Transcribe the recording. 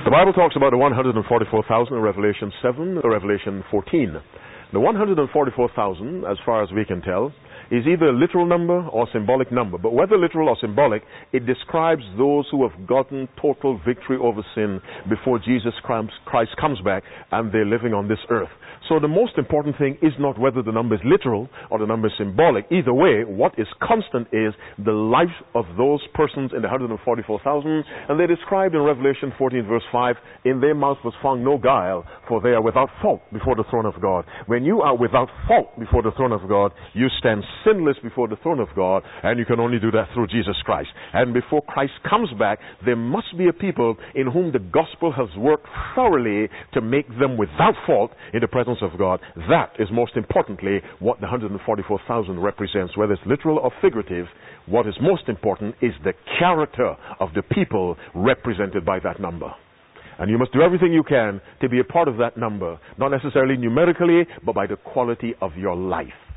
The Bible talks about the 144,000 in Revelation 7 or Revelation 14. The 144,000, as far as we can tell, is either a literal number or symbolic number. But whether literal or symbolic, it describes those who have gotten total victory over sin before Jesus Christ comes back and they're living on this earth. So the most important thing is not whether the number is literal or the number is symbolic. Either way, what is constant is the life of those persons in the 144,000. And they're described in Revelation 14 verse 5, in their mouth was found no guile, for they are without fault before the throne of God. When you are without fault before the throne of God, you stand sinless before the throne of God, and you can only do that through Jesus Christ. And before Christ comes back, there must be a people in whom the gospel has worked thoroughly to make them without fault in the presence of God. That is most importantly what the 144,000 represents. Whether it's literal or figurative, what is most important is the character of the people represented by that number. And you must do everything you can to be a part of that number, not necessarily numerically, but by the quality of your life.